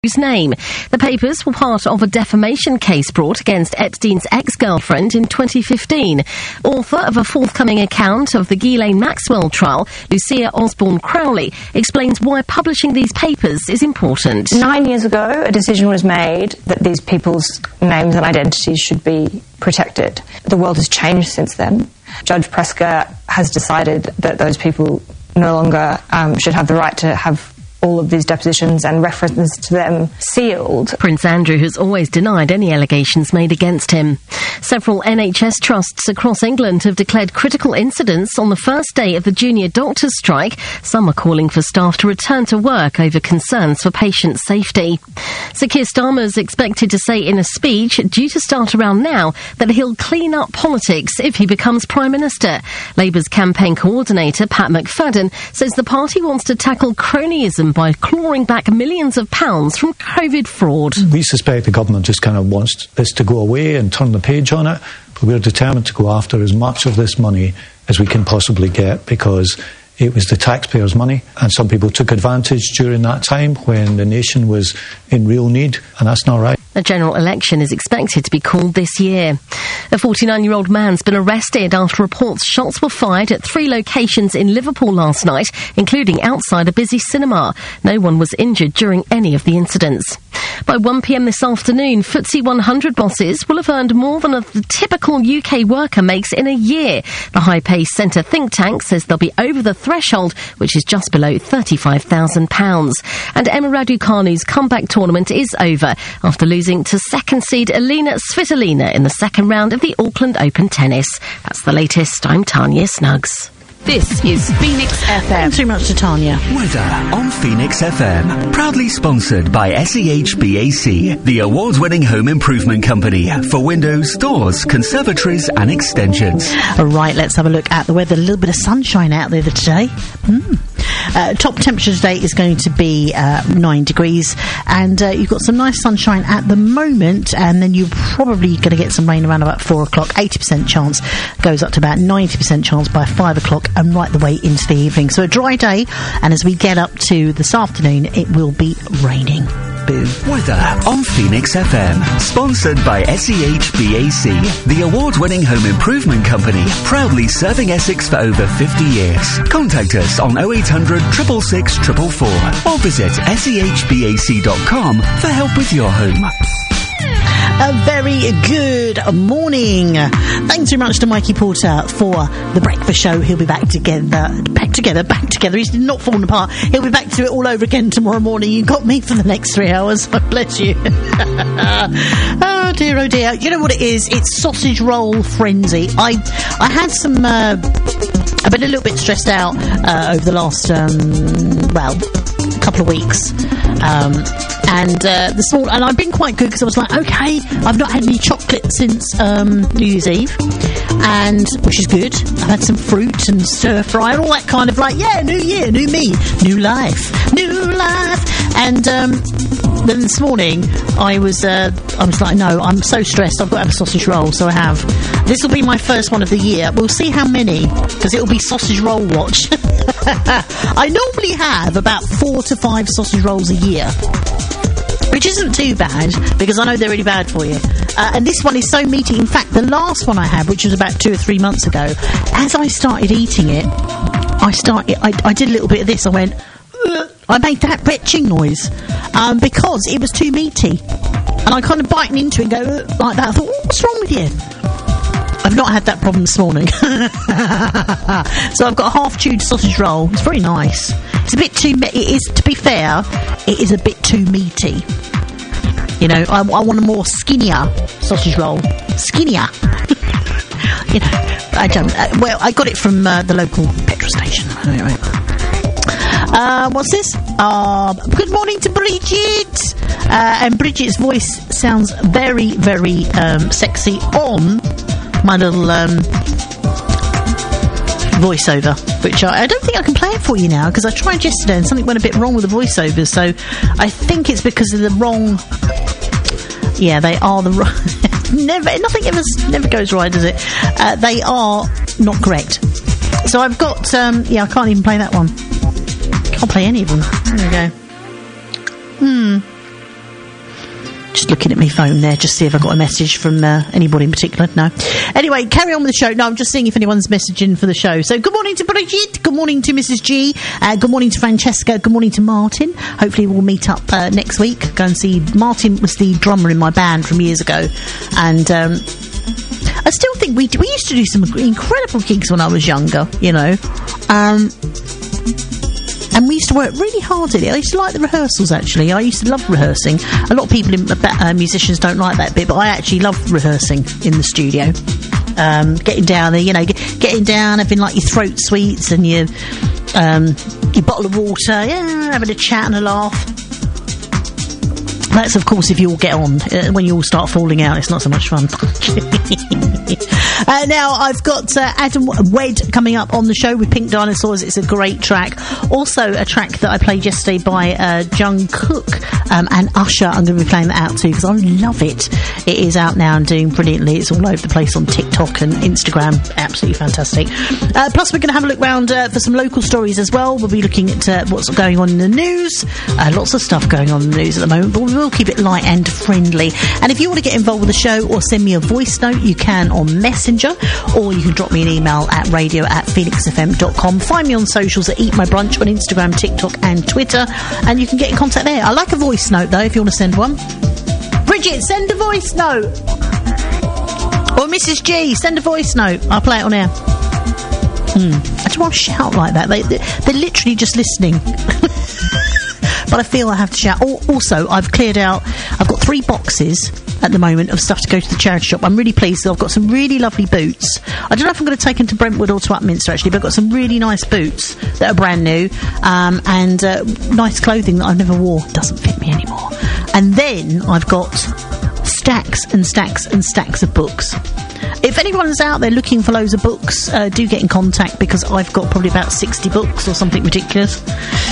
his name. The papers were part of a defamation case brought against Epstein's ex-girlfriend in 2015. Author of a forthcoming account of the Ghislaine Maxwell trial, Lucia Osborne Crowley, explains why publishing these papers is important. 9 years ago, a decision was made that these people's names and identities should be protected. The world has changed since then. Judge Preska has decided that those people no longer should have the right to have all of these depositions and references to them sealed. Prince Andrew has always denied any allegations made against him. Several NHS trusts across England have declared critical incidents on the first day of the junior doctors' strike. Some are calling for staff to return to work over concerns for patient safety. Sir Keir Starmer is expected to say in a speech, due to start around now, that he'll clean up politics if he becomes Prime Minister. Labour's campaign coordinator, Pat McFadden, says the party wants to tackle cronyism by clawing back millions of pounds from COVID fraud. We suspect the government just kind of wants this to go away and turn the page on it, but we're determined to go after as much of this money as we can possibly get, because it was the taxpayers' money, and some people took advantage during that time when the nation was in real need, and that's not right. A general election is expected to be called this year. A 49-year-old man's been arrested after reports shots were fired at 3 locations in Liverpool last night, including outside a busy cinema. No one was injured during any of the incidents. By 1 p.m. this afternoon, FTSE 100 bosses will have earned more than the typical UK worker makes in a year. The High Pay Centre think tank says they'll be over the threshold, which is just below £35,000. And Emma Raducanu's comeback tournament is over after losing to second seed Alina Svitolina in the second round of the Auckland Open Tennis. That's the latest. I'm Tanya Snuggs. This is Phoenix FM. Thanks very much to Tanya. Weather on Phoenix FM. Proudly sponsored by SEHBAC, the award-winning home improvement company for windows, doors, conservatories and extensions. All right, let's have a look at the weather. A little bit of sunshine out there today. Top temperature today is going to be 9 degrees, and you've got some nice sunshine at the moment, and then you're probably going to get some rain around about 4 o'clock. 80% chance goes up to about 90% chance by 5 o'clock and right the way into the evening. So a dry day, and as we get up to this afternoon, it will be raining. Boo. Weather on Phoenix FM. Sponsored by SEHBAC, the award-winning home improvement company, proudly serving Essex for over 50 years. Contact us on 0800 666 444 or visit sehbac.com for help with your home. A very good morning. Thanks very much to Mikey Porter for the breakfast show. He'll be back together. He's not fallen apart. He'll be back to it all over again tomorrow morning. You got me for the next 3 hours. Bless you. Oh dear, oh dear. You know what it is? It's sausage roll frenzy. I had some. I've been a little bit stressed out over the last couple of weeks. And this morning, and I've been quite good because I was like, okay, I've not had any chocolate since New Year's Eve, and which is good. I've had some fruit and stir fry and all that kind of like, yeah, new year, new me, new life. And then this morning, I was like, no, I'm so stressed. I've got to have a sausage roll, so I have. This will be my first one of the year. We'll see how many, because it will be sausage roll watch. I normally have about 4 to 5 sausage rolls a year, which isn't too bad, because I know they're really bad for you. And this one is so meaty. In fact, the last one I had, which was about 2 or 3 months ago, as I started eating it, I did a little bit of this. I went, I made that retching noise, because it was too meaty. And I kind of biting into it and go like that. I thought, what's wrong with you? I've not had that problem this morning. So I've got a half-chewed sausage roll. It's very nice. It's a bit too... It is, to be fair, it is a bit too meaty. You know, I want a more skinnier sausage roll. Skinnier. You know, I don't... well, I got it from the local petrol station. Anyway. What's this? Good morning to Bridget. And Bridget's voice sounds very, very sexy on my little voiceover, which I don't think I can play it for you now, because I tried yesterday and something went a bit wrong with the voiceovers, so I think it's because of the wrong... Yeah, they are the wrong... Nothing ever goes right, does it? They are not correct. So I've got... I can't even play that one. Can't play any of them. There we go. Just looking at my phone there, just see if I got a message from anybody in particular. No. Anyway, carry on with the show. No, I'm just seeing if anyone's messaging for the show. So good morning to Brigitte, good morning to Mrs. G, good morning to Francesca, good morning to Martin. Hopefully we'll meet up next week. Go and see. Martin was the drummer in my band from years ago, and I still think we used to do some incredible gigs when I was younger, you know. And we used to work really hard at it. I used to like the rehearsals, actually. I used to love rehearsing. A lot of people, musicians, don't like that bit, but I actually love rehearsing in the studio. Getting down there, you know, getting down, having like your throat sweets and your bottle of water, having a chat and a laugh. That's, of course, if you all get on. When you all start falling out, it's not so much fun. Now, I've got Adam Wed coming up on the show with Pink Dinosaurs. It's a great track. Also, a track that I played yesterday by Jungkook and Usher. I'm going to be playing that out too because I love it. It is out now and doing brilliantly. It's all over the place on TikTok and Instagram. Absolutely fantastic. Plus, we're going to have a look round for some local stories as well. We'll be looking at what's going on in the news. Lots of stuff going on in the news at the moment, but we will keep it light and friendly. And if you want to get involved with the show or send me a voice note, you can on Messenger, or you can drop me an email at radio@phoenixfm.com. Find me on socials at Eat My Brunch on Instagram, TikTok and Twitter, and you can get in contact there. I like a voice note though if you want to send one. Bridget, send a voice note. Or Mrs. G, send a voice note. I'll play it on air. I don't want to shout like that. They're literally just listening. But I feel I have to shout. Also, I've cleared out. I've got 3 boxes at the moment of stuff to go to the charity shop. I'm really pleased that I've got some really lovely boots. I don't know if I'm going to take them to Brentwood or to Upminster actually, but I've got some really nice boots that are brand new, and nice clothing that I've never wore. Doesn't fit me anymore. And then I've got stacks and stacks and stacks of books. If anyone's out there looking for loads of books, do get in contact because I've got probably about 60 books or something ridiculous.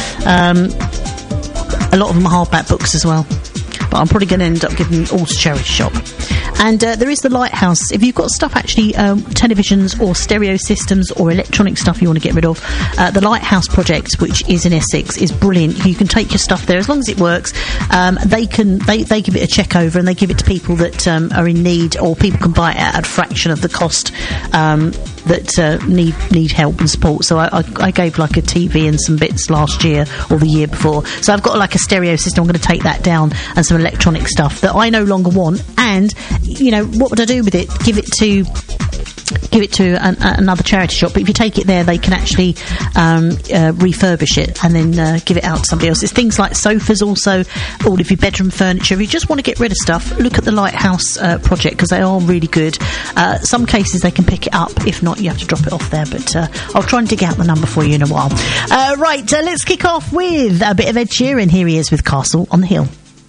A lot of them are hardback books as well. But I'm probably going to end up giving them all to charity shop. And there is the Lighthouse. If you've got stuff actually, televisions or stereo systems or electronic stuff you want to get rid of, the Lighthouse project, which is in Essex, is brilliant. You can take your stuff there as long as it works. They give it a check over and they give it to people that are in need, or people can buy it at a fraction of the cost that need help and support. So I gave like a TV and some bits last year or the year before. So I've got like a stereo system. I'm going to take that down and some electronic stuff that I no longer want. And you know, what would I do with it? Give it to another charity shop. But if you take it there, they can actually refurbish it and then give it out to somebody else. It's things like sofas, also all of your bedroom furniture. If you just want to get rid of stuff, look at the Lighthouse project because they are really good. Some cases they can pick it up. If not, you have to drop it off there. But I'll try and dig out the number for you in a while. Right, let's kick off with a bit of Ed Sheeran. Here he is with Castle on the Hill.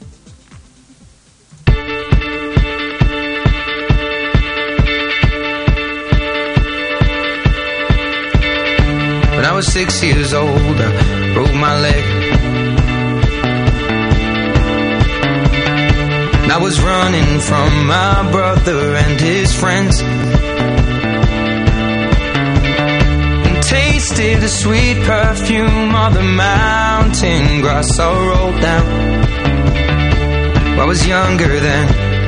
When I was 6 years old, I broke my leg. And I was running from my brother and his friends, and tasted the sweet perfume of the mountain grass I rolled down. I was younger then.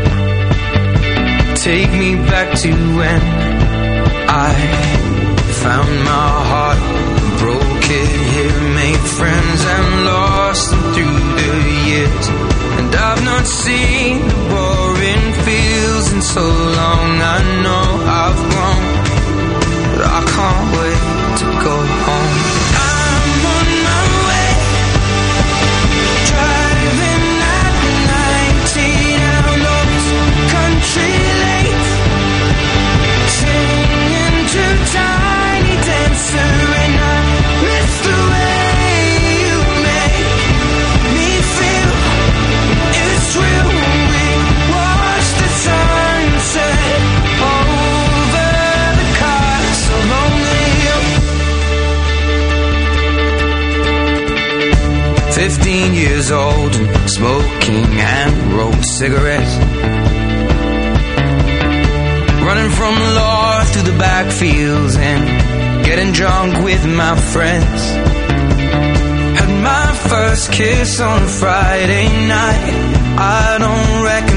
Take me back to when I found my heart, broke it here, made friends and lost them through the years. And I've not seen the boring fields in so long. I know I've grown, but I can't wait to go home. I'm on my way, driving at 19 down those country lanes, singing to Tiny Dancer, and I miss the way you make me feel. It's real when we watch the sunset over the castle on the hill. 15 years old and smoking and rolled cigarettes, running from the law through the backfields and getting drunk with my friends. Had my first kiss on a Friday night. I don't reckon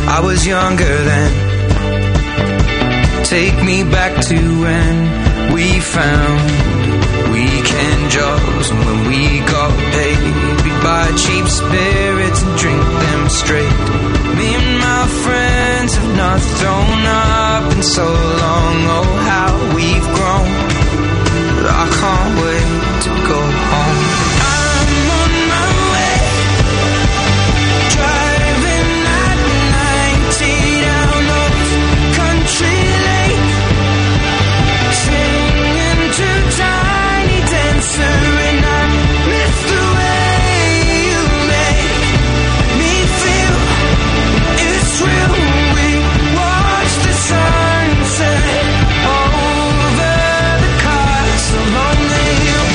I was younger then. Take me back to when we found weekend jobs, and when we got paid, we'd buy cheap spirits and drink them straight. Me and my friends have not thrown up in so long. Oh, how we've grown, but I can't wait to go home. I'm on my way, driving at 90 down those country lanes, singing to Tiny Dancer, and I miss the way you make me feel. It's real. We watch the sunset over the castle on the hill.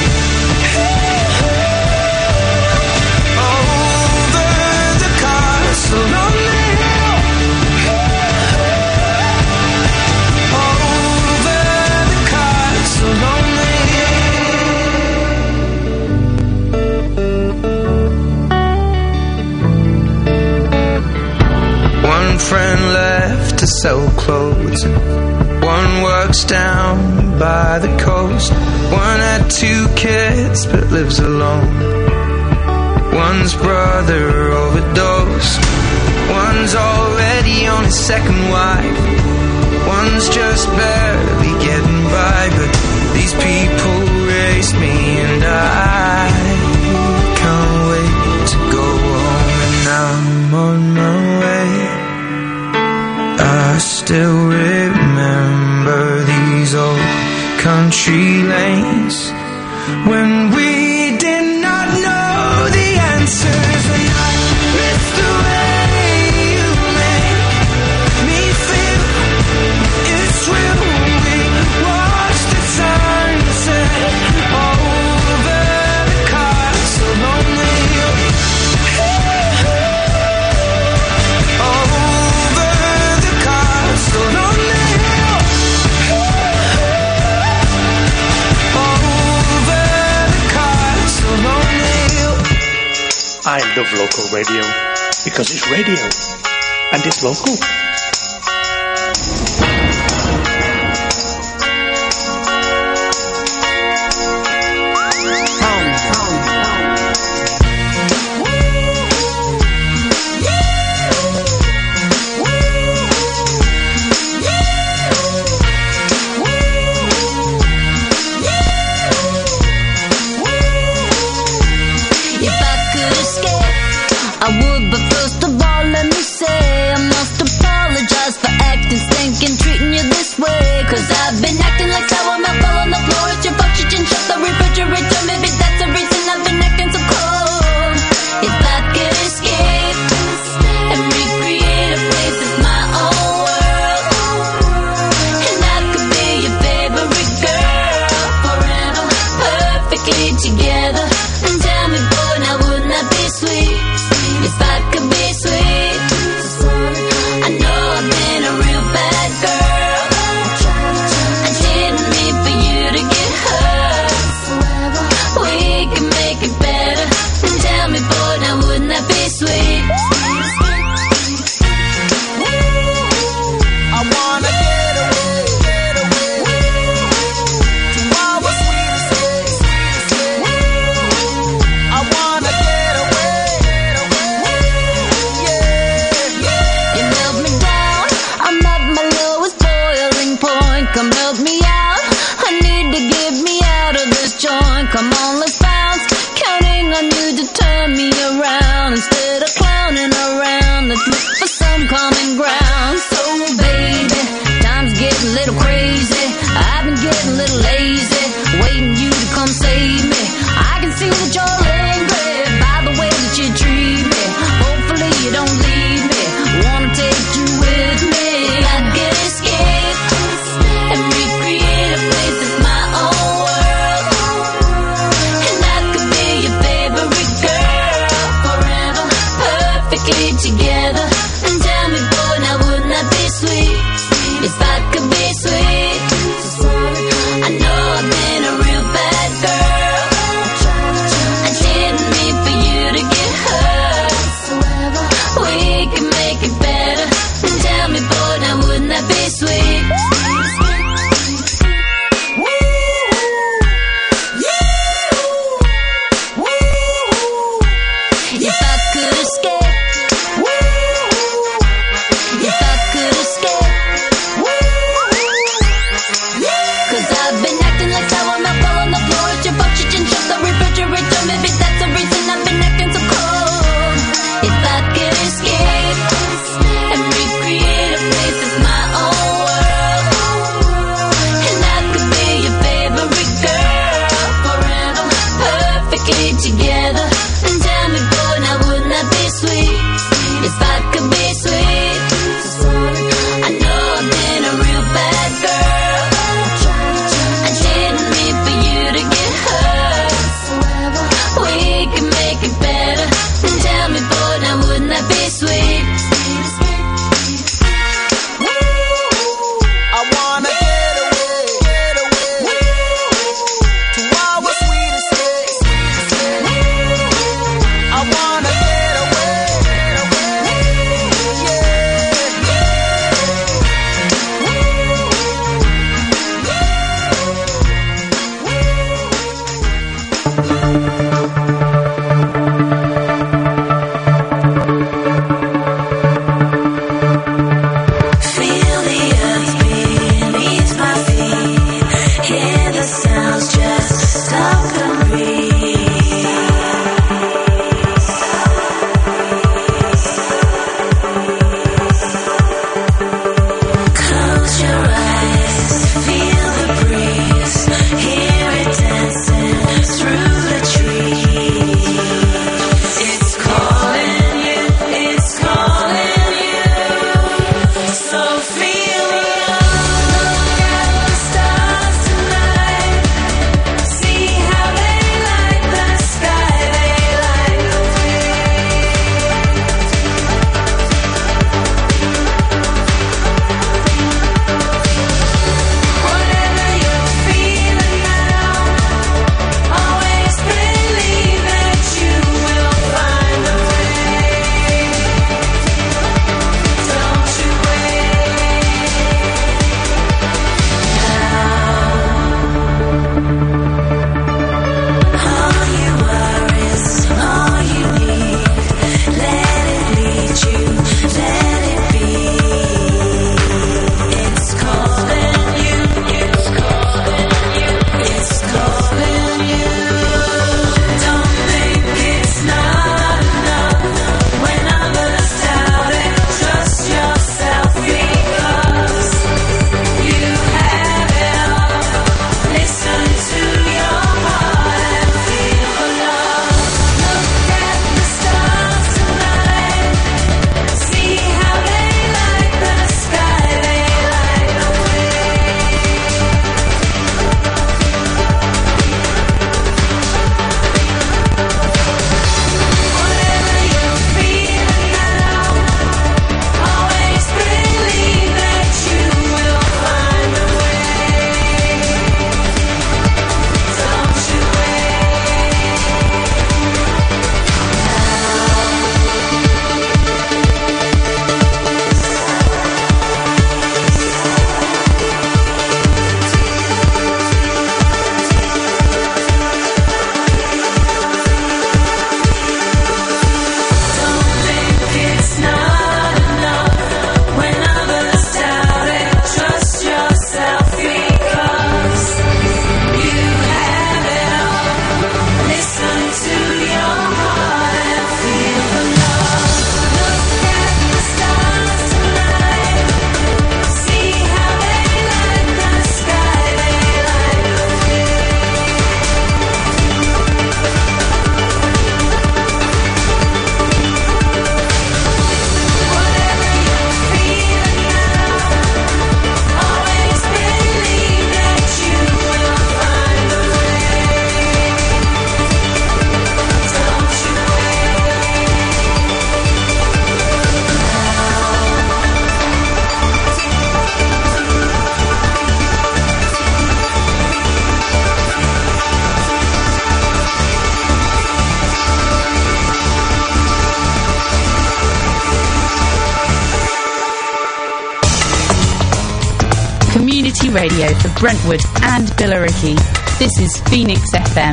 Over the castle on the hill. Over the castle on the hill. One friend left to sell clothes, one works down by the coast. One had 2 kids but lives alone. One's brother overdosed. One's already on his second wife. One's just barely getting by. But these people raised me, and I can't wait to go home. And I'm on my way. I still remember these old country lanes when we did not know the answers, and I miss the way you make me feel. It's real. We watch the sunset over the castle on the hill. Over the castle on the hill. Over the castle on the hill. I love local radio because it's radio and it's local. If I could escape, I would, but first of all, let me say I must apologize for acting, stinking, treating you this way. Cause I've been acting like sour milk fell on the floor. It's your fault, you didn't shut the refrigerator. Maybe that's the reason I've been acting so cold. If I could escape and recreate a place that's my own world, and I could be your favorite girl forever, perfectly together. And tell me, boy, now wouldn't that be sweet? If I could be sweet. I know I've been a real bad girl. I didn't mean for you to get hurt. We can make it better. And tell me, boy, now wouldn't that be sweet? I wanna get away to our sweetest days. I wanna get away, yeah. You melt me down, I'm at my lowest boiling point. Come help me out, I need to get me out of this joint. Come on, let's bounce, counting on you to turn me around. Instead of clowning around, let's look for some common ground. So baby, time's getting a little crazy. I've been getting a little lazy, waiting you to come save me. I can see that you're angry by the way that you treat me. Hopefully you don't leave me, wanna take you with me. If I could escape and recreate a place that's my own world, and I could be your favorite girl forever, perfectly together. And tell me, boy, now wouldn't that be sweet? If I could be sweet. I know I've been a real bad girl. I didn't mean for you to get hurt. We can make it better. community radio for Brentwood and Billericay. This is Phoenix FM.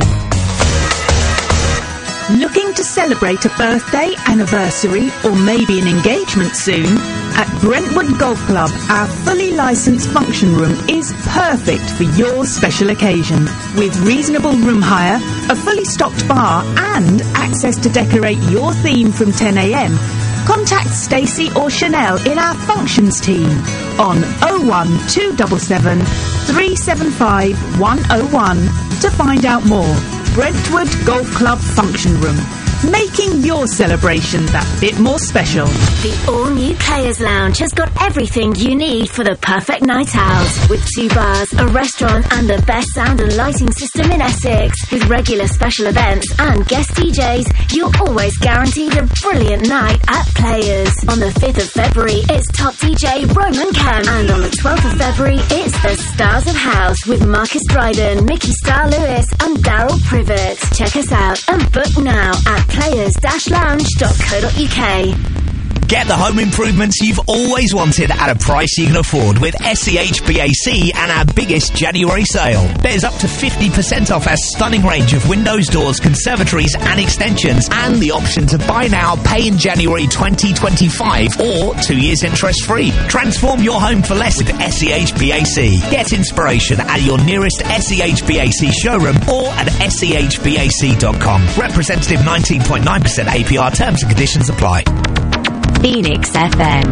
Looking to celebrate a birthday, anniversary, or maybe an engagement soon? At Brentwood Golf Club, our fully licensed function room is perfect for your special occasion. With reasonable room hire, a fully stocked bar, and access to decorate your theme from 10 a.m, contact Stacey or Chanel in our functions team on 01277 375 101 to find out more. Brentwood Golf Club Function Room, making your celebration that bit more special. The all-new Players Lounge has got everything you need for the perfect night out. With 2 bars, a restaurant and the best sound and lighting system in Essex. With regular special events and guest DJs, you're always guaranteed a brilliant night at Players. On the 5th of February, it's top DJ Roman Kemp. And on the 12th of February, it's the Stars of House with Marcus Dryden, Mickey Star Lewis and Daryl Privet. Check us out and book now at players-lounge.co.uk. Get the home improvements you've always wanted at a price you can afford with SEHBAC and our biggest January sale. There's up to 50% off our stunning range of windows, doors, conservatories and extensions, and the option to buy now, pay in January 2025 or 2 years interest free. Transform your home for less at SEHBAC. Get inspiration at your nearest SEHBAC showroom or at SEHBAC.com. Representative 19.9% APR, terms and conditions apply. Phoenix FM.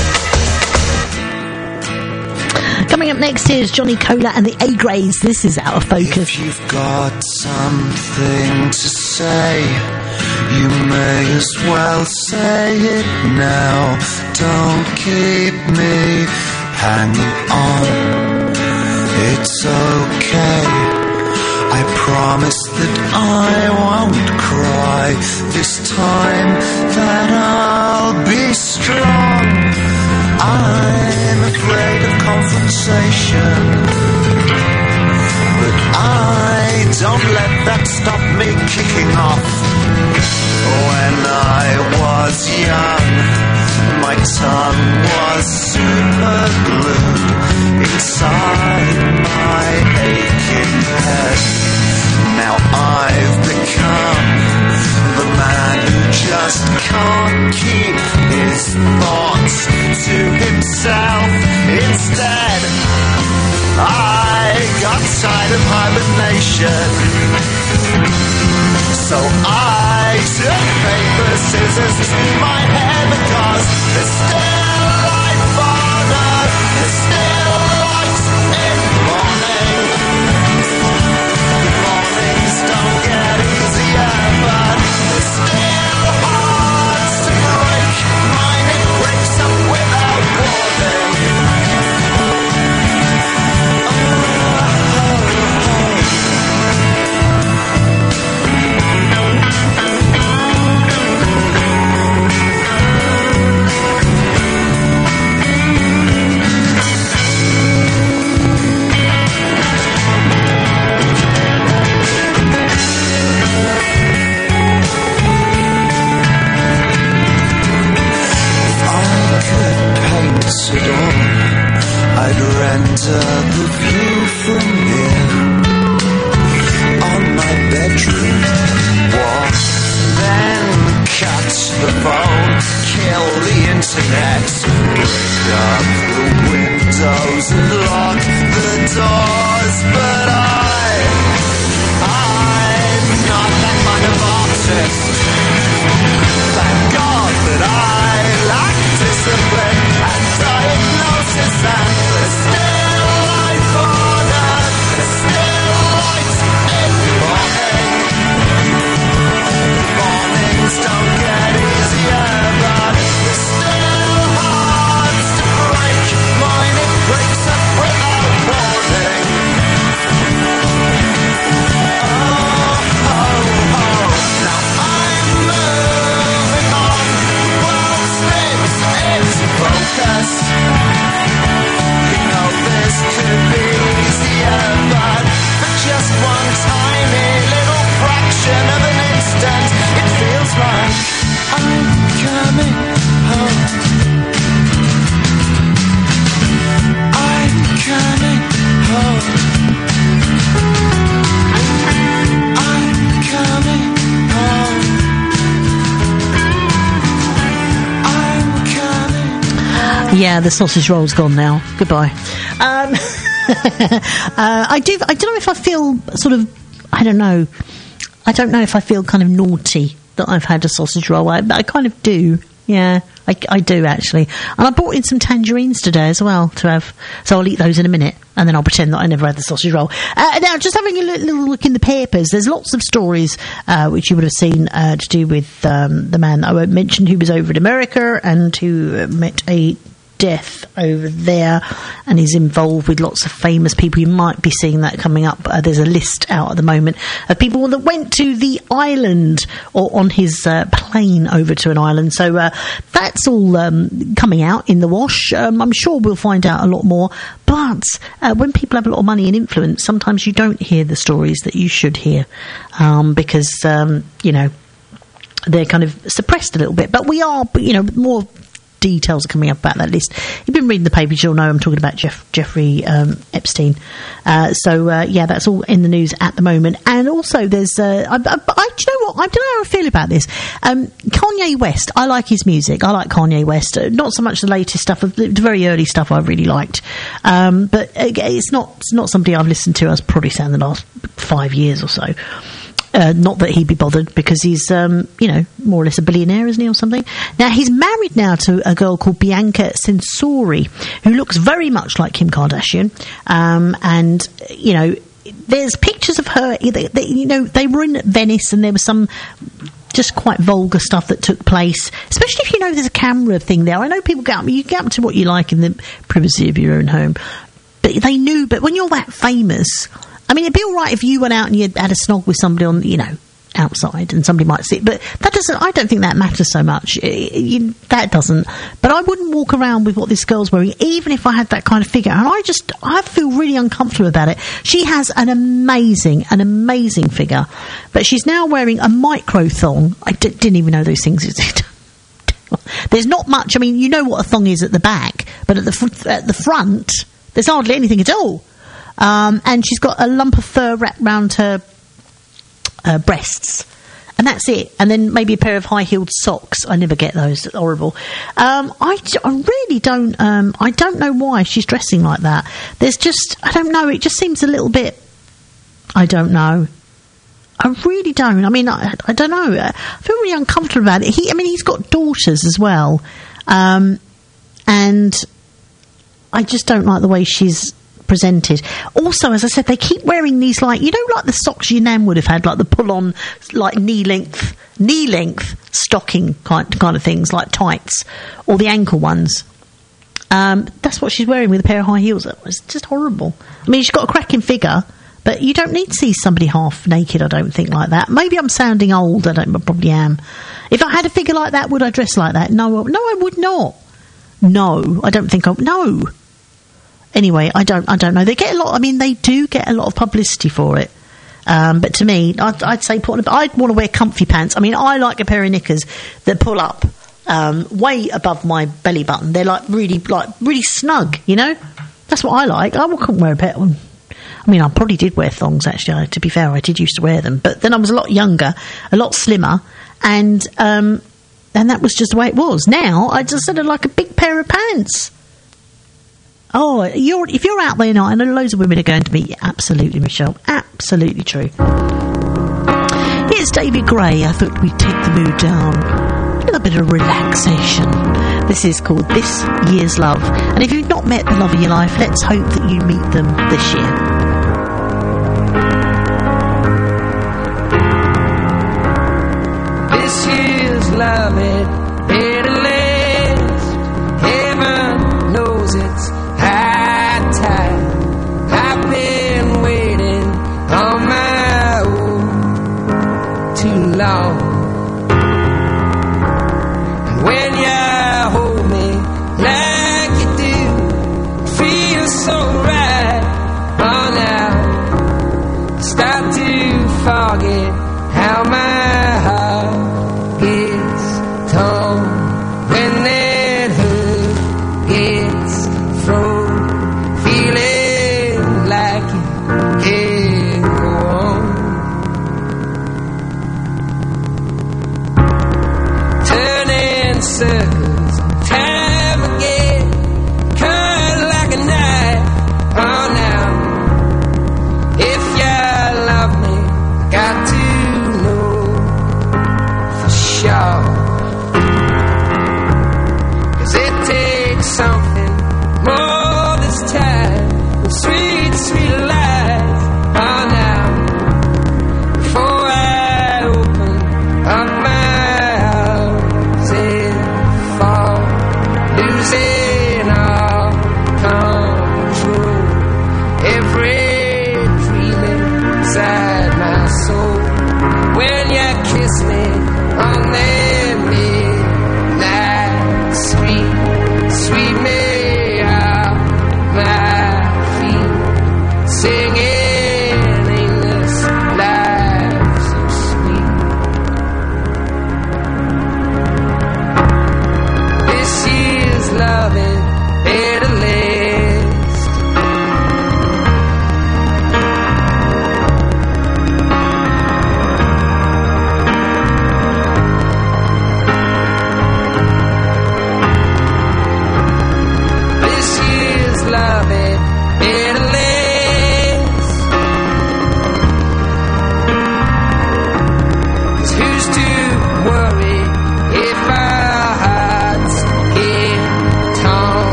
Coming up next is Johnny Cola and the A-Grades. This is Out of Focus. If you've got something to say, you may as well say it now. Don't keep me hanging on. It's okay. I promise that I won't cry this time, that I'll be strong. I'm afraid of confrontation, but I don't let that stop me kicking off. When I was young, my tongue was super glue inside my aching head. Now I've become the man who just can't keep his thoughts to himself. Instead, I got tired of hibernation, so I took paper, scissors to my head, because there's still light farther, there's still light in the morning. The mornings don't get easier, but there's still hearts to break. Mine, it breaks up without warning. I'd render the view from here on my bedroom wall, then cut the phone, kill the internet, break up the windows and lock the doors. But I'm not that kind of artist. Thank God that I lack discipline and diagnosis, and there's still life on earth, there's still light in the morning. Mornings don't get easier, but there's still hearts to break. Mine, it breaks up without warning. Oh, oh, oh. Now I'm Yeah, the sausage roll's gone now. Goodbye. I don't know if I feel sort of, I don't know if I feel kind of naughty that I've had a sausage roll. I kind of do. Yeah, I do actually. And I brought in some tangerines today as well to have, so I'll eat those in a minute and then I'll pretend that I never had the sausage roll. Now, just having a little look in the papers, there's lots of stories which you would have seen to do with the man that I won't mention, who was over in America and who met a death over there and is involved with lots of famous people. You might be seeing that coming up. There's a list out at the moment of people that went to the island or on his plane over to an island. So that's all coming out in the wash. I'm sure we'll find out a lot more. But when people have a lot of money and influence, sometimes you don't hear the stories that you should hear because, you know, they're kind of suppressed a little bit. But we are, you know, more details are coming up about that list. You've been reading the papers, you'll know I'm talking about Jeffrey Epstein. Yeah, that's all in the news at the moment. And also there's do you know what? I don't know how I feel about this. Kanye West, I like his music. I like Kanye West. Not so much the latest stuff, the very early stuff I really liked. But it's not somebody I've listened to, as probably saying the last 5 years or so. Not that he'd be bothered because he's, you know, more or less a billionaire, isn't he, or something? Now, he's married now to a girl called Bianca Censori, who looks very much like Kim Kardashian. And, you know, there's pictures of her, you know, they were in Venice and there was some just quite vulgar stuff that took place, especially if you know there's a camera thing there. I know people you get up to what you like in the privacy of your own home. But they knew, but when you're that famous, I mean, it'd be all right if you went out and you had a snog with somebody on, you know, outside and somebody might see it, but that doesn't, I don't think that matters so much. That doesn't. But I wouldn't walk around with what this girl's wearing, even if I had that kind of figure. And I feel really uncomfortable about it. She has an amazing figure, but she's now wearing a micro thong. I didn't even know those things existed. There's not much, I mean, you know what a thong is at the back, but at the front, there's hardly anything at all. And she's got a lump of fur wrapped round her breasts, and that's it. And then maybe a pair of high-heeled socks. I never get those. They're horrible. I really don't. I don't know why she's dressing like that. There's just, I don't know. It just seems a little bit. I don't know. I really don't. I mean, I don't know. I feel really uncomfortable about it. He's got daughters as well, and I just don't like the way she's presented. Also, as I said, they keep wearing these, like, you know, like the socks your nan would have had, like the pull-on, like knee length stocking kind of things, like tights, or the ankle ones. That's what she's wearing with a pair of high heels. It's just horrible. I mean, she's got a cracking figure, but you don't need to see somebody half naked, I don't think, like that. Maybe I'm sounding old. I probably am. If I had a figure like that, would I dress like that? No, I would not. No, I don't think no. Anyway, I don't know. They get a lot. I mean, they do get a lot of publicity for it. But to me, I'd say I'd want to wear comfy pants. I mean, I like a pair of knickers that pull up way above my belly button. They're really snug. You know, that's what I like. I couldn't wear a pair. I mean, I probably did wear thongs. Actually, to be fair, I did used to wear them. But then I was a lot younger, a lot slimmer, and that was just the way it was. Now I just sort of like a big pair of pants. Oh, if you're out there now, I know loads of women are going to be, absolutely, Michelle, absolutely true. Here's David Gray. I thought we'd take the mood down. A little bit of relaxation. This is called This Year's Love. And if you've not met the love of your life, let's hope that you meet them this year. This year's love, it'll last. Heaven knows it's high time. I've been waiting on my own too long. And when you hold me like you do, it feels so right. Oh, now I start to forget how my heart gets torn when that hurt gets thrown, feeling like it can't go on. Turning circles time again,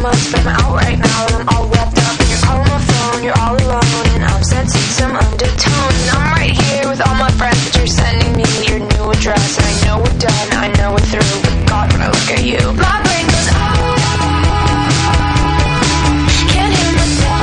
months, but I'm out right now and I'm all wrapped up. And you're calling my phone, you're all alone, and I'm sensing some undertone. And I'm right here with all my friends, but you're sending me your new address. And I know we're done, I know we're through, but God, when I look at you, my brain goes, oh. Can't hear myself.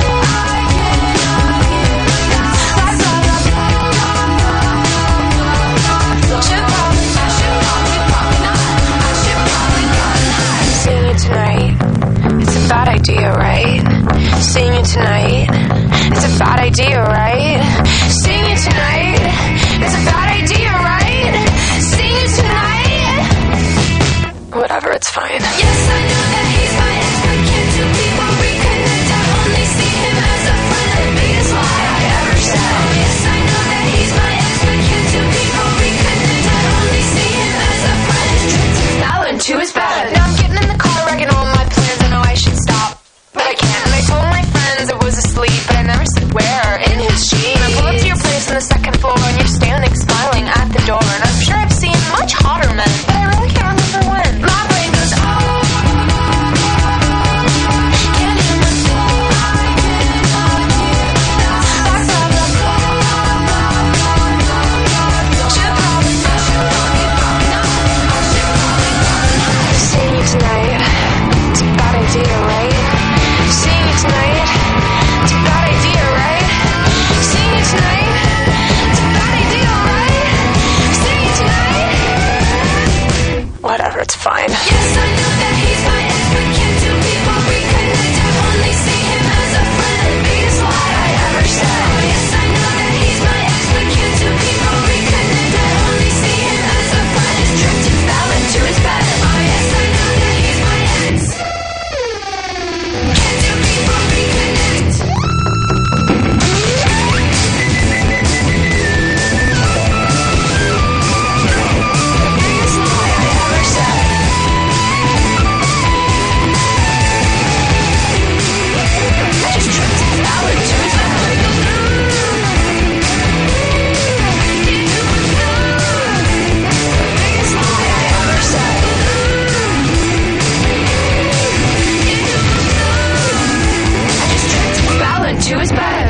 Tonight, it's a bad idea, right? Seeing you tonight, it's a bad idea, right? Seeing you tonight, it's a bad idea, right? Seeing you tonight, whatever, it's fine. Yes, I know that he's my ex, but can't two people reconnect? I only see him as a friend, the biggest lie I ever said. Yes, I know that he's my ex, but can't two people reconnect? I only see him as a friend. His tricks and style and to his bed. Now I'm getting in the car, wrecking all my plans. I know I should stop, but I can't. And I told my friends I was asleep, but I never said where. In his jeans. I pull up to your place on the second floor, and you're standing smiling at the door. And I'm sure I've seen much hotter men, but I really can't remember when. My brain goes, oh. Can't hear myself. Seeing you tonight, it's a bad idea, right? Seeing you tonight, it's a bad idea, right? Seeing you tonight, it's a bad idea, right? Seeing you tonight, whatever, it's fine. Yes, I know that he's my ex, but can't two people reconnect? I only see him as a friend, the biggest lie I ever said. Yes, I know that he's my ex, but can't two people reconnect? I only see him as a friend. His tricks and fell into his bed. Oh yes, I know that he's my ex. Can't two people reconnect? The biggest lie I ever said. I just tripped and fell into his bed. The biggest lie I ever said. I just tripped and fell into his bed.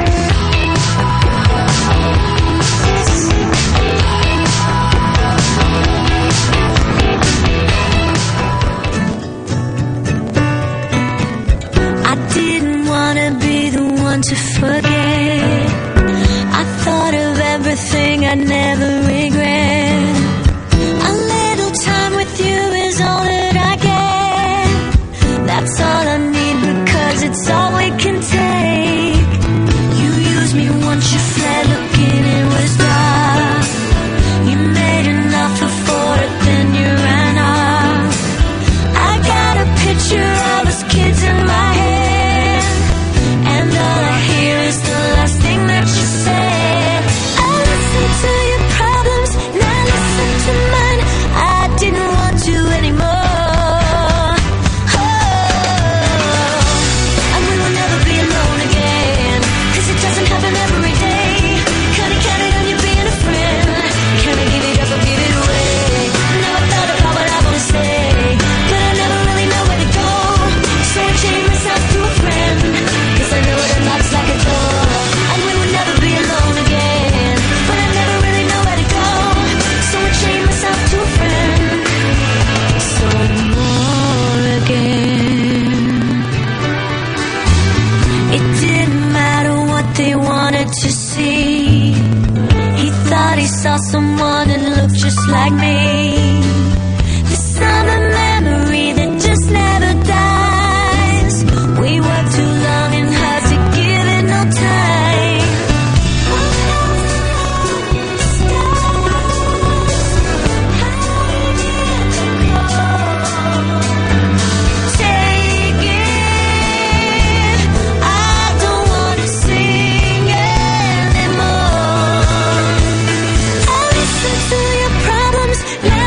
I didn't wanna be the one to forget. I thought of everything I'd never regret. A little time with you is all that I get. That's all I need because it's all we can take. You used me once, you fled, looking it was dark. You made an offer for it, then you ran off. I got a picture of us kids in my head, and all I hear is the last thing that you said. I listened to your problems, now listen to mine. I didn't want to anymore. Oh, and we will never be alone again, 'cause it doesn't happen every day. Kinda counted on you being a friend. Can I give it up or give it away? Now I thought about what I wanna say, but I never really know where to go. So I chained myself to a friend, 'cause I know it unlocks like a door. And we will never be alone again, but I never really know where to go. So I chained myself to a friend. So more again. It didn't matter what they wanted to see. He thought he saw someone that looked just like me. The summer memory that just never dies. We worked too long and hard to give it no time. Take it. I don't wanna sing anymore. I listen to your problems, now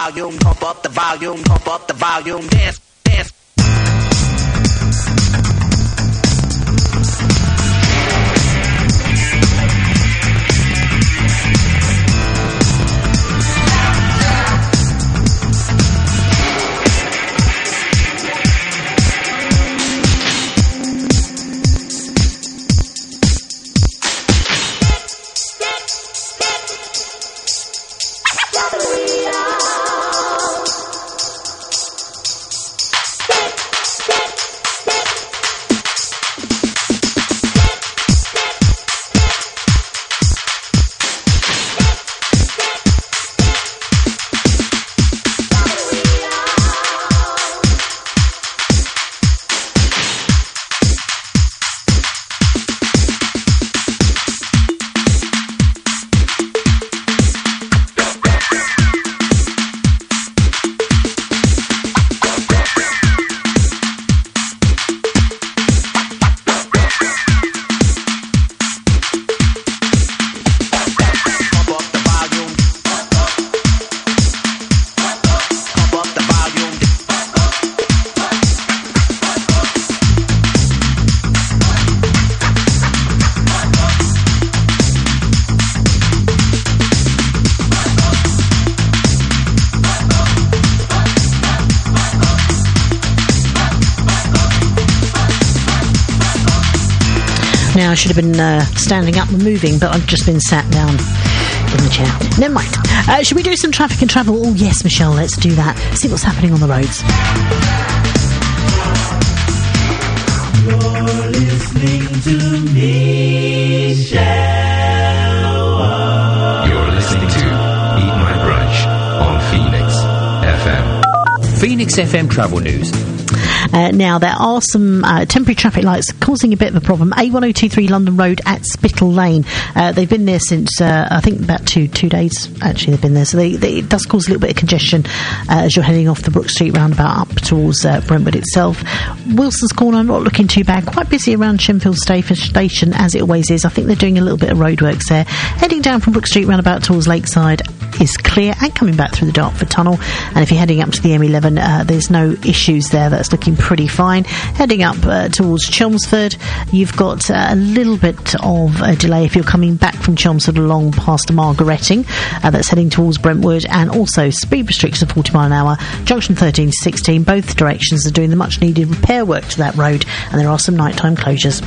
volume, pump up the volume, pump up the volume, dance, dance. Now, I should have been standing up and moving, but I've just been sat down in the chair. Never mind. Should we do some traffic and travel? Oh, yes, Michelle, let's do that. See what's happening on the roads. You're listening to Michelle. You're listening to Eat My Brunch on Phoenix FM. Phoenix FM travel news. Now, there are some temporary traffic lights causing a bit of a problem. A1023 London Road at Spittal Lane. They've been there since, I think, about two days, actually, they've been there. So it does cause a little bit of congestion as you're heading off the Brook Street roundabout up towards Brentwood itself. Wilson's Corner, not looking too bad. Quite busy around Shenfield Station, as it always is. I think they're doing a little bit of roadworks there. Heading down from Brook Street roundabout towards Lakeside is clear, and coming back through the Dartford Tunnel. And if you're heading up to the M11, there's no issues there. That's looking pretty fine. Heading up towards Chelmsford, you've got a little bit of a delay if you're coming back from Chelmsford along past Margaretting. That's heading towards Brentwood, and also speed restrictions of 40 mile an hour. Junction 13 to 16, both directions are doing the much needed repair work to that road, and there are some nighttime closures.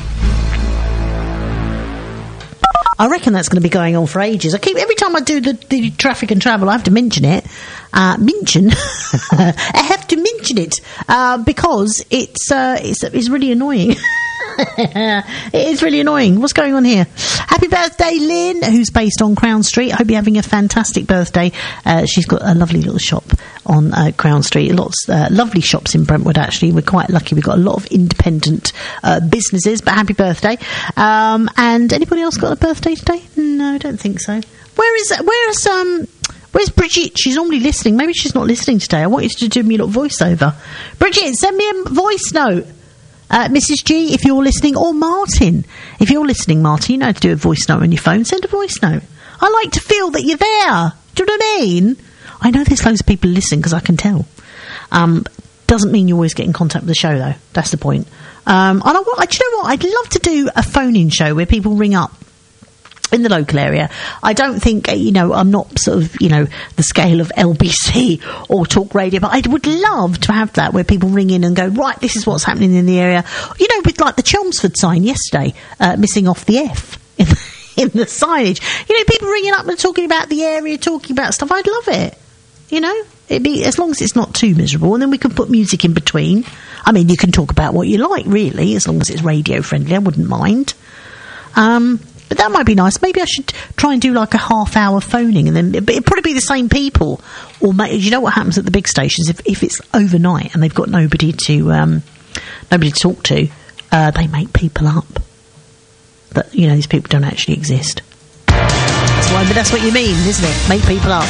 I reckon that's going to be going on for ages. Every time I do the traffic and travel, I have to mention it. I have to mention it because it's really annoying. It is really annoying. What's going on here? Happy birthday, Lynn, who's based on Crown Street. I hope you're having a fantastic birthday. She's got a lovely little shop on Crown Street. Lots lovely shops in Brentwood, actually. We're quite lucky. We've got a lot of independent businesses, but happy birthday. And anybody else got a birthday today? No, I don't think so. Where's Bridget? She's normally listening. Maybe she's not listening today. I want you to do me a little voiceover. Bridget, send me a voice note. Mrs. G, if you're listening, or Martin. If you're listening, Martin, you know how to do a voice note on your phone. Send a voice note. I like to feel that you're there. Do you know what I mean? I know there's loads of people listening because I can tell. Doesn't mean you always get in contact with the show, though. That's the point. And do you know what? I'd love to do a phone-in show where people ring up in the local area. I don't think, I'm not sort of, the scale of LBC or Talk Radio, but I would love to have that where people ring in and go, right, this is what's happening in the area. With like the Chelmsford sign yesterday, missing off the F in the signage. People ringing up and talking about the area, talking about stuff. I'd love it. It'd be, as long as it's not too miserable, and then we can put music in between. I mean, you can talk about what you like, really, as long as it's radio friendly. I wouldn't mind. But that might be nice. Maybe I should try and do like a half-hour phoning, and then it'd probably be the same people. Or you know what happens at the big stations if it's overnight and they've got nobody to talk to, they make people up. But these people don't actually exist. But that's what you mean, isn't it? Make people up.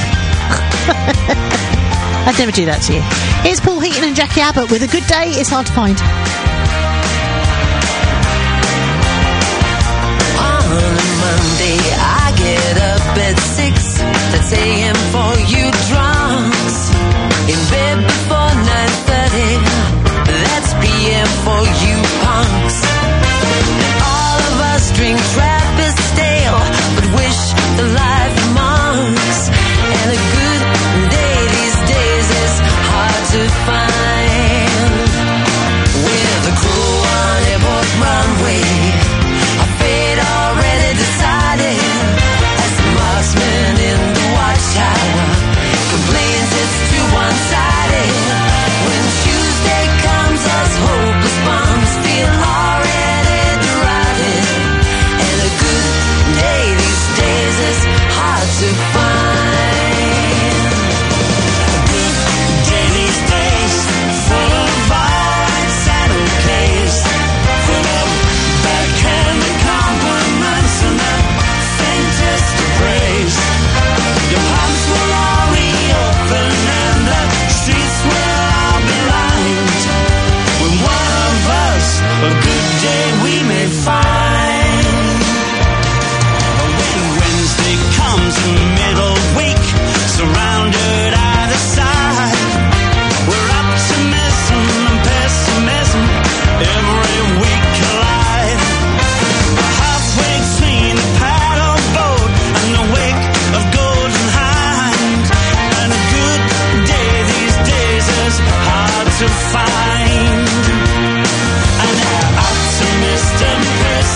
I'd never do that to you. Here's Paul Heaton and Jackie Abbott with A Good Day It's Hard to Find. Monday, I get up at 6. That's AM for you drunks.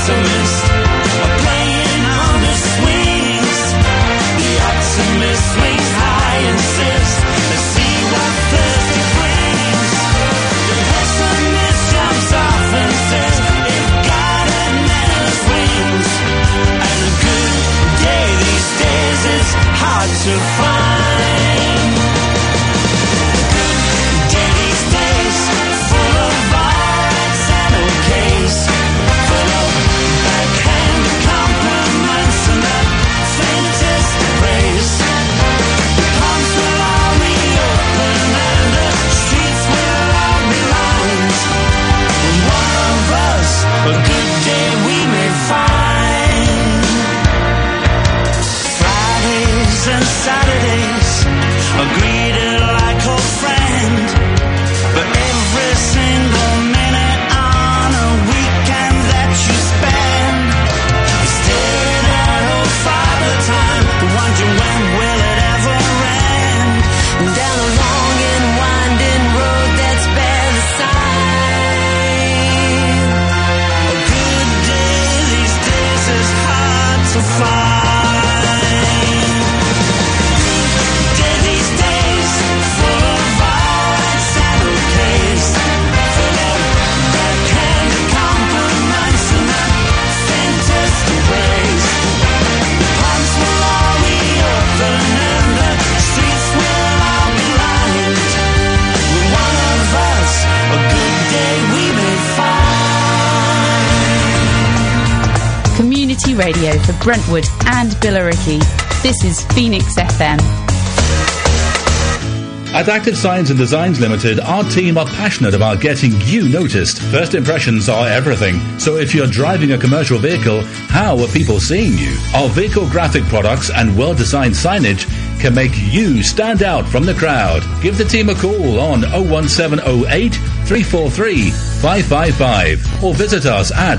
optimist are playing on the swings. The optimist swings high and says, let's see what Thursday brings. The pessimist jumps off and says, if God had meant wings. And a good day these days is hard to find. A good day these days, full of alrights and okays, full of backhand compliments and the faintest praise. The pumps will all be open and the streets will all be lined. And one of us, a good day we may find. Fridays and Saturdays are greeted like old friend, but every single minute on a weekend that you spend, you staring at old Father Time, wondering when will it ever end. And down a long and winding road that's barely signed, a good day these days is hard to find. Day these days, full of alrights and okays, full of backhand compliments and the faintest praise. The pumps will all be open and the streets will all be lined. With one of us, a good day we may find. Community radio for Brentwood and Billericay. This is Phoenix FM. At Active Signs and Designs Limited, our team are passionate about getting you noticed. First impressions are everything, so if you're driving a commercial vehicle, how are people seeing you? Our vehicle graphic products and well-designed signage can make you stand out from the crowd. Give the team a call on 01708 343 555 or visit us at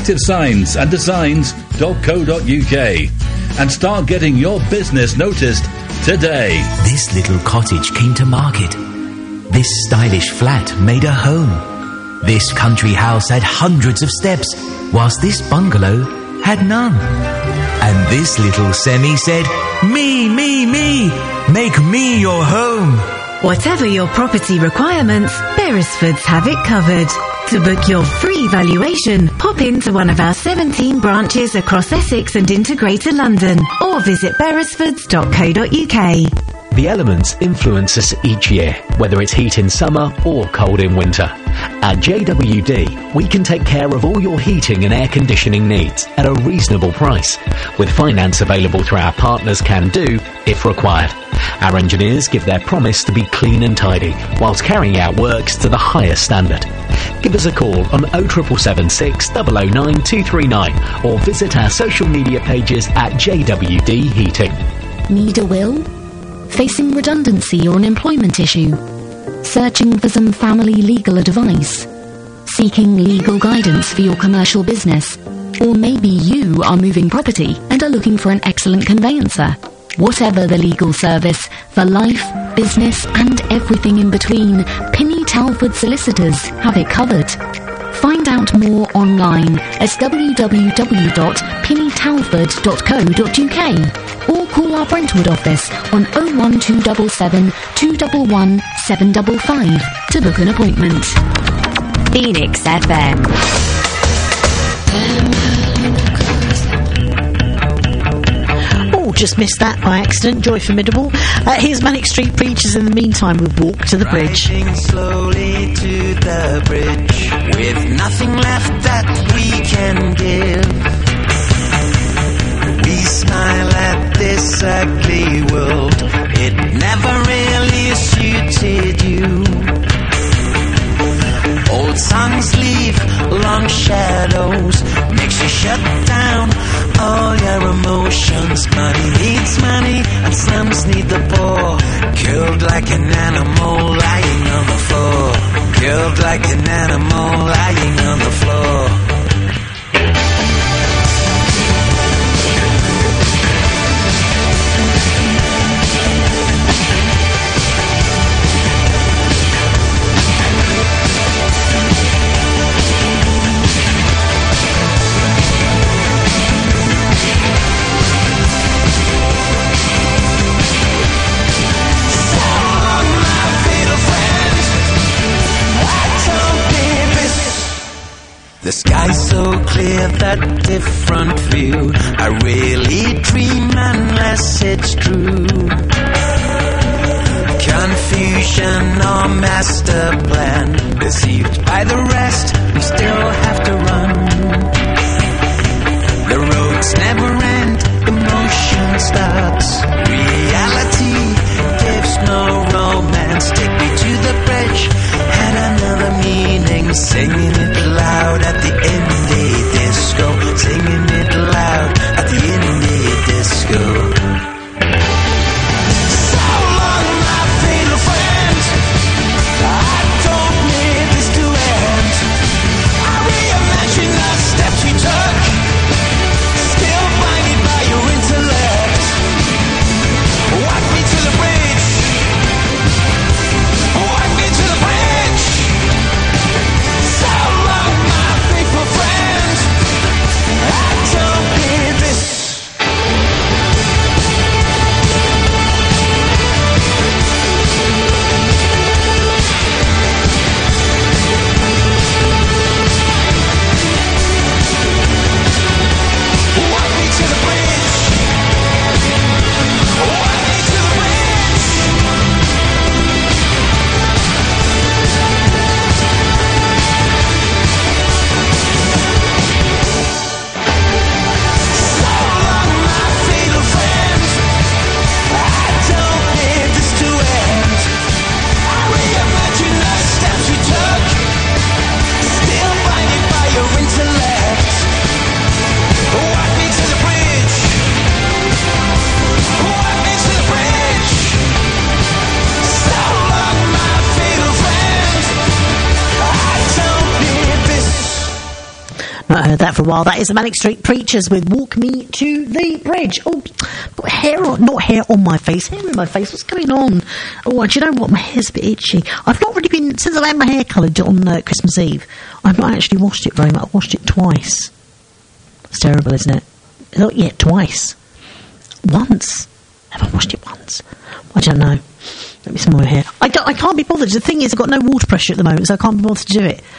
activesignsanddesigns.co.uk and start getting your business noticed today. This little cottage came to market. This stylish flat made a home. This country house had hundreds of steps, whilst this bungalow had none. And this little semi said, me, make me your home. Whatever your property requirements, Beresfords have it covered. To book your free valuation, pop into one of our 17 branches across Essex and into Greater London, or visit beresfords.co.uk. The elements influence us each year, whether it's heat in summer or cold in winter. At JWD, we can take care of all your heating and air conditioning needs at a reasonable price, with finance available through our partners Can Do if required. Our engineers give their promise to be clean and tidy, whilst carrying out works to the highest standard. Give us a call on 07776 009 239 or visit our social media pages at JWD Heating. Need a will? Facing redundancy or an employment issue? Searching for some family legal advice? Seeking legal guidance for your commercial business? Or maybe you are moving property and are looking for an excellent conveyancer? Whatever the legal service, for life, business and everything in between, Pinny Talford Solicitors have it covered. Find out more online at www.pinnytalford.co.uk or call our Brentwood office on 01277 211 755 to book an appointment. Phoenix FM. Just missed that by accident. Joy Formidable. Here's Manic Street Preachers. In the meantime, we've walked to the bridge. Riding slowly to the bridge, with nothing left that we can give. We smile at this ugly world. It never really suited you. Old songs leave long shadows, makes you shut down all your emotions. Money needs money, and slums need the poor. Killed like an animal lying on the floor. Killed like an animal lying on the floor. clear that different view. I really dream unless it's true. Confusion or master plan, deceived by the rest, we still have to run. The roads never end, emotion starts. Reality gives no romance. Take me to the bridge, had another meaning. Singing it loud at the indie disco. Singing it loud at the indie disco. That for a while. That is the Manic Street Preachers with Walk Me to the Bridge. Oh, got hair on, not hair on my face, hair in my face. What's going on? Oh, do you know what? My hair's a bit itchy. I've not really been, since I had my hair coloured on Christmas Eve, I've not actually washed it very much. I've washed it twice. It's terrible, isn't it? Not yet, twice. Once. Have I washed it once? I don't know. Let me smell my hair. I can't be bothered. The thing is, I've got no water pressure at the moment, so I can't be bothered to do it.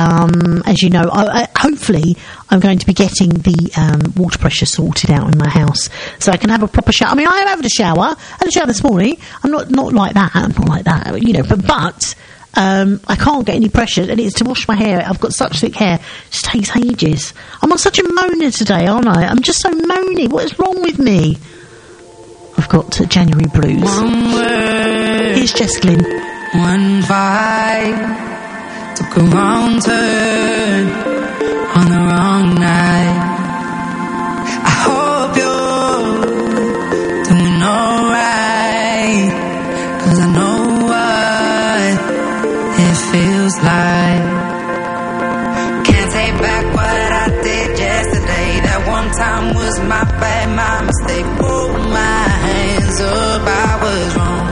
As you know, hopefully I'm going to be getting the water pressure sorted out in my house, so I can have a proper shower. I mean, I am having a shower. I had a shower this morning. I'm not like that. I'm not like that, you know. But I can't get any pressure, and it's to wash my hair. I've got such thick hair; it just takes ages. I'm on such a moaner today, aren't I? I'm just so moany. What is wrong with me? I've got January blues. One word, here's Jesslyn. One vibe. Took a wrong turn on the wrong night. I hope you're doing alright, 'cause I know what it feels like. Can't take back what I did yesterday. That one time was my bad, my mistake. Pull my hands up, I was wrong.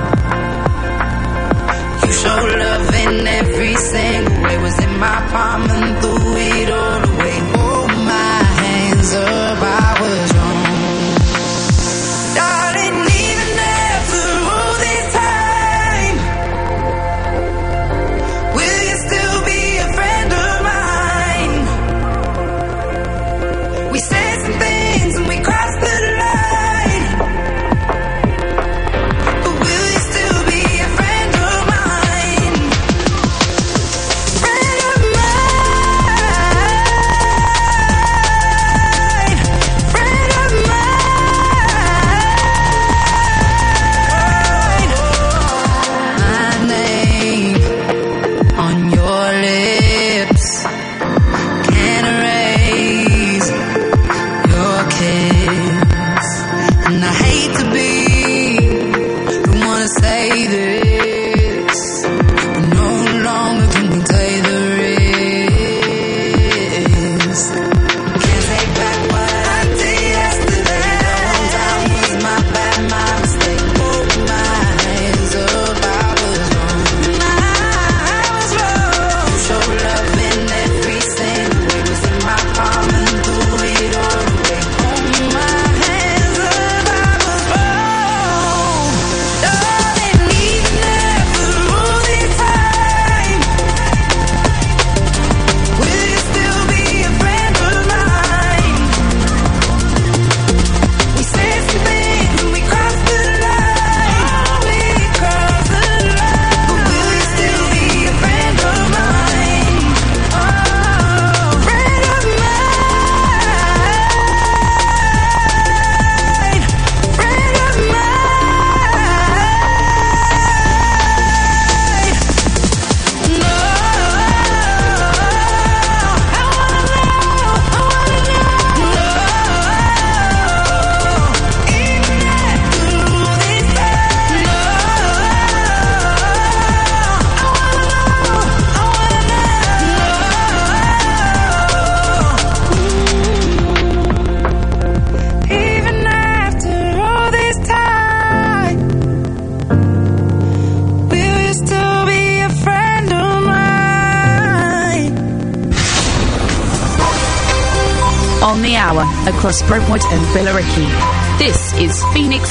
You showed love in every single way. Was in my palm and threw it all away. Hold my hands up, I was wrong. Darling, even after all this time, will you still be a friend of mine? We said some things and we crossed the line, but will you still be a friend of mine? Friend of mine, friend of mine. My name on your lips can't erase hour across Brentwood and Billericay. This is Phoenix